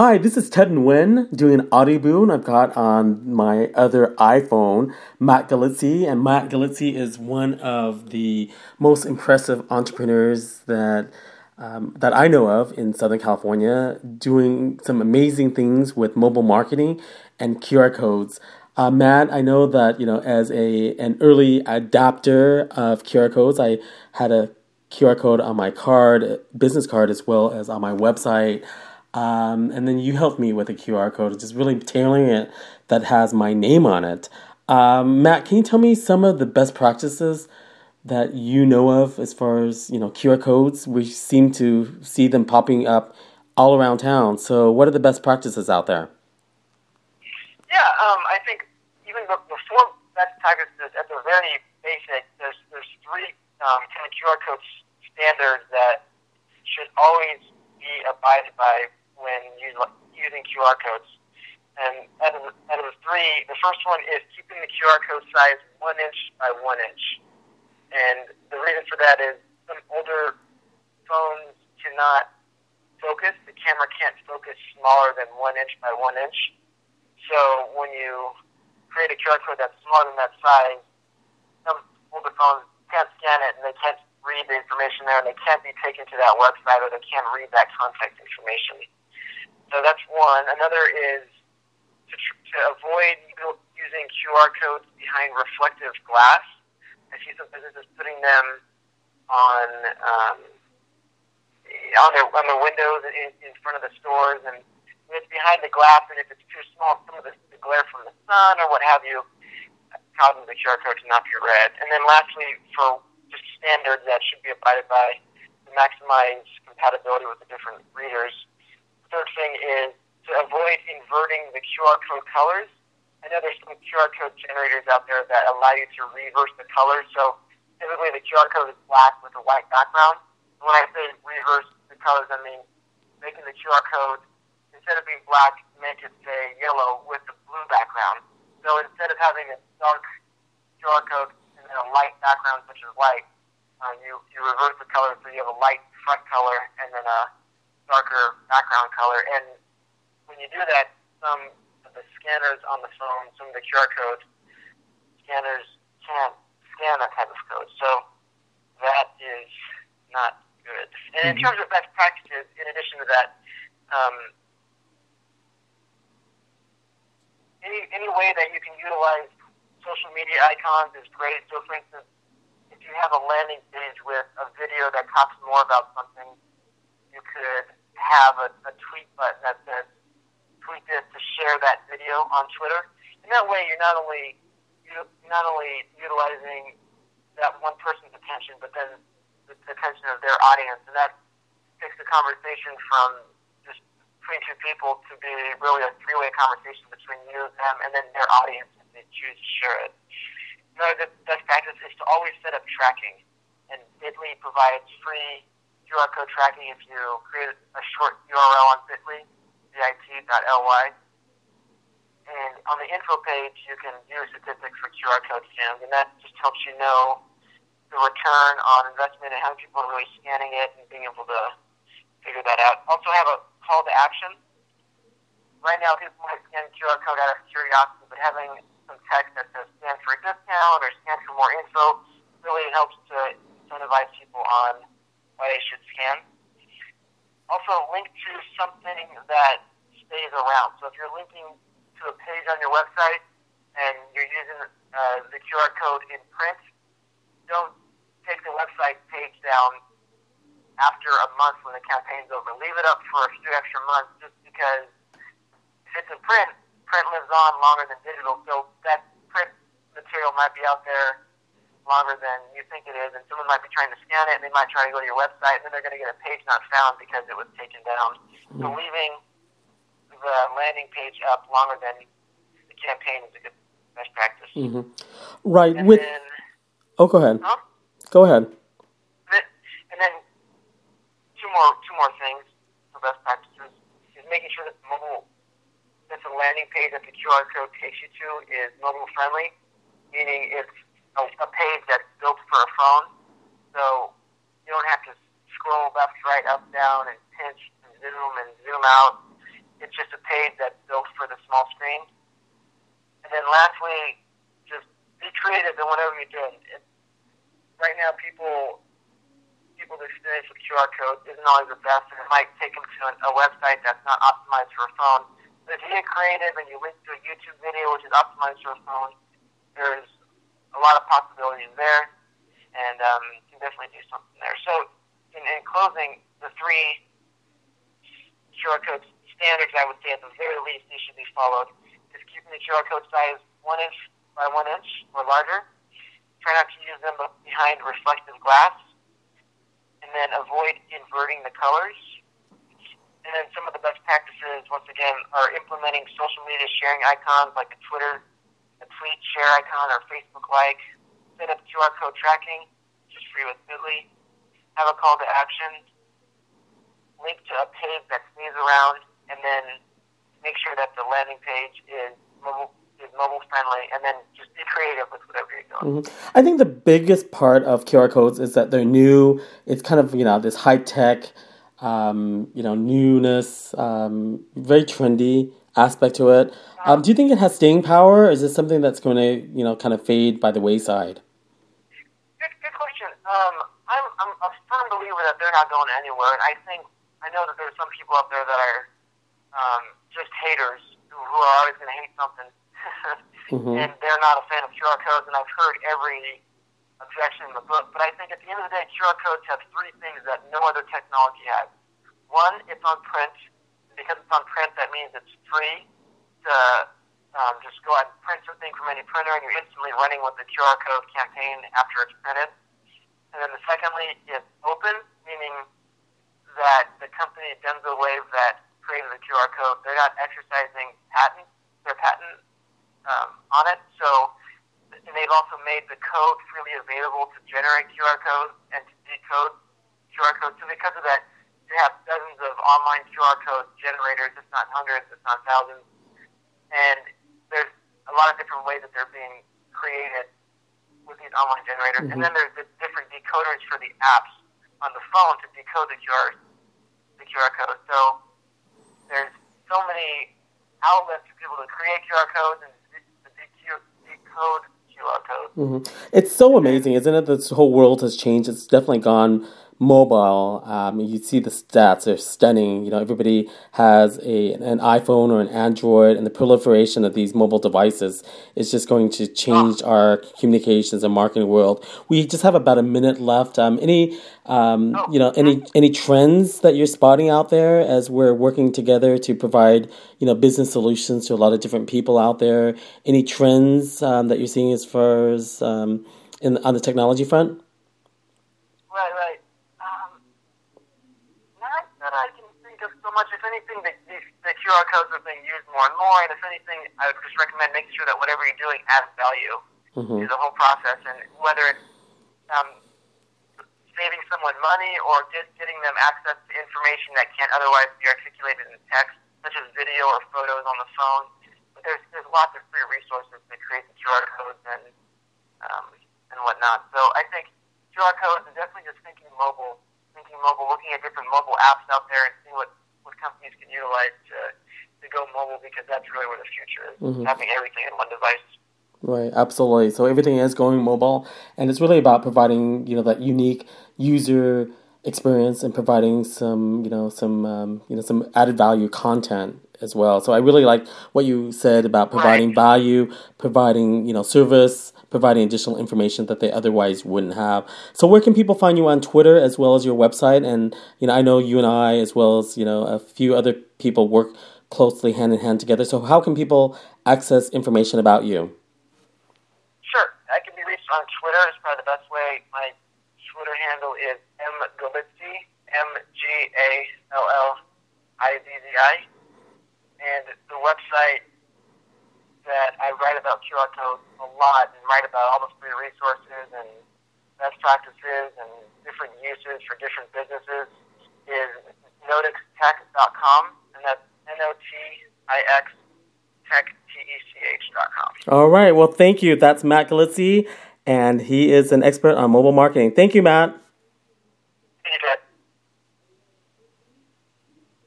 Hi, this is Ted Nguyen doing an audio and I've got on my other iPhone Matt Galizzi, and Matt Galizzi is one of the most impressive entrepreneurs that I know of in Southern California, doing some amazing things with mobile marketing and QR codes. Matt, I know that as an early adapter of QR codes, I had a QR code on my card, business card, as well as on my website. And then you helped me with a QR code, just really tailoring it that has my name on it. Matt, can you tell me some of the best practices that you know of as far as QR codes? We seem to see them popping up all around town. So, what are the best practices out there? Yeah, I think even before best practices, at the very basic, there's three kind of QR code standards that should always be abided by when using QR codes. And out of the three, the first one is keeping the QR code size 1 inch by 1 inch. And the reason for that is some older phones cannot focus. The camera can't focus smaller than 1 inch by 1 inch. So when you create a QR code that's smaller than that size, some older phones can't scan it and they can't read the information there, and they can't be taken to that website, or they can't read that contact information. So that's one. Another is to avoid using QR codes behind reflective glass. I see some businesses putting them on their windows in front of the stores, and it's behind the glass, and if it's too small, some of the glare from the sun or what have you causes the QR code to not be read. And then lastly, for just standards that should be abided by to maximize compatibility with the different readers. The third thing is to avoid inverting the QR code colors. I know there's some QR code generators out there that allow you to reverse the colors. So typically the QR code is black with a white background. And when I say reverse the colors, I mean making the QR code, instead of being black, make it say yellow with a blue background. So instead of having a dark QR code and then a light background such as white, you reverse the color, so you have a light front color and then a darker background color. And when you do that, some of the scanners on the phone, some of the QR code scanners can't scan that type of code. So that is not good. And in terms of best practices, in addition to that, any way that you can utilize social media icons is great. So, for instance, if you have a landing page with a video that talks more about something, you could have a tweet button that says, tweet this to share that video on Twitter. And that way you're not only utilizing that one person's attention, but then the attention of their audience. And that takes the conversation from just between two people to be really a three-way conversation between you, them, and then their audience if they choose to share it. Another best practice is to always set up tracking. And Bitly provides free QR code tracking if you create a short URL on Bitly, bit.ly. And on the info page, you can view statistics for QR code scans, and that just helps you know the return on investment and how people are really scanning it and being able to figure that out. Also have a call to action. Right now, people might scan QR code out of curiosity, but having some text that says scan for a discount or scan for more info really helps to incentivize people on why they should scan. Also, link to something that stays around. So if you're linking to a page on your website and you're using the QR code in print, don't take the website page down after a month when the campaign's over. Leave it up for a few extra months, just because if it's in print, print lives on longer than digital. So that print material might be out there longer than you think it is, and someone might be trying to scan it, and they might try to go to your website, and then they're going to get a page not found because it was taken down. So leaving the landing page up longer than the campaign is a good best practice. Right. And then, go ahead. Huh? Go ahead. And then two more things for best practices is making sure that the landing page that the QR code takes you to is mobile friendly, meaning it's a page that's built for a phone, so you don't have to scroll left, right, up, down, and pinch and zoom out. It's screen. And then lastly, just be creative in whatever you're doing. Right now, people's experience with QR codes isn't always the best, and it might take them to a website that's not optimized for a phone. But if you get creative and you link to a YouTube video which is optimized for a phone, there's a lot of possibilities there, and you can definitely do something there. So, in closing, the 3 QR code standards I would say at the very least they should be followed is keeping the QR code size 1 inch by 1 inch or larger. Try not to use them behind reflective glass. And then avoid inverting the colors. And then some of the best practices, once again, are implementing social media sharing icons like a tweet share icon or Facebook like. Set up QR code tracking, which is free with Bitly. Have a call to action. Link to a page that stays around, and then make sure that the landing page is mobile friendly, and then just be creative with whatever you're doing. Mm-hmm. I think the biggest part of QR codes is that they're new. It's kind of, this high tech, newness, very trendy aspect to it. Do you think it has staying power, or is it something that's going to, kind of fade by the wayside? Good question. I'm a firm believer that they're not going anywhere, and I know that there's some people out there that are just haters who are always going to hate something. Mm-hmm. And they're not a fan of QR codes, and I've heard every objection in the book. But I think at the end of the day, QR codes have 3 things that no other technology has. 1, it's on print. Because it's on print, that means it's free to just go out and print something from any printer, and you're instantly running with the QR code campaign after it's printed. And then secondly, it's open, meaning that the company DensoWave that created the QR code, they're not exercising their patent on it. So, and they've also made the code freely available to generate QR codes and to decode QR codes. So because of that, you have dozens of online QR code generators, if not hundreds, if not thousands. And there's a lot of different ways that they're being created with these online generators. Mm-hmm. And then there's the different decoders for the apps on the phone to decode the QR code. So there's so many outlets for people to create QR codes and decode QR codes. Mm-hmm. It's so amazing, isn't it? This whole world has changed. It's definitely gone mobile. You see the stats are stunning. Everybody has an iPhone or an Android, and the proliferation of these mobile devices is just going to change our communications and marketing world. We just have about a minute left. Any trends that you're spotting out there as we're working together to provide, business solutions to a lot of different people out there? Any trends that you're seeing as far as on the technology front? Right. Not that I can think of so much. If anything, the QR codes are being used more and more, and if anything, I would just recommend making sure that whatever you're doing adds value to the whole process, and whether it's saving someone money or just getting them access to information that can't otherwise be articulated in text, such as video or photos on the phone. But there's lots of free resources to create the QR codes and whatnot. So I think QR codes are definitely just thinking mobile, looking at different mobile apps out there and seeing what companies can utilize to go mobile, because that's really where the future is, having everything in one device. Right, absolutely. So everything is going mobile, and it's really about providing, that unique user experience and providing some added value content as well. So I really like what you said about providing value, providing, service, providing additional information that they otherwise wouldn't have. So where can people find you on Twitter as well as your website? And, I know you and I, as well as, a few other people, work closely hand in hand together. So how can people access information about you? Sure. I can be reached on Twitter. It's probably the best way. My Twitter handle is mgallizzi, MGALLIZZI. And the website that I write about QR codes a lot and write about all the free resources and best practices and different uses for different businesses is notixtech.com, and that's NOTIXtech.com. All right. Well, thank you. That's Matt Gallizzi, and he is an expert on mobile marketing. Thank you, Matt. Thank you, Ted.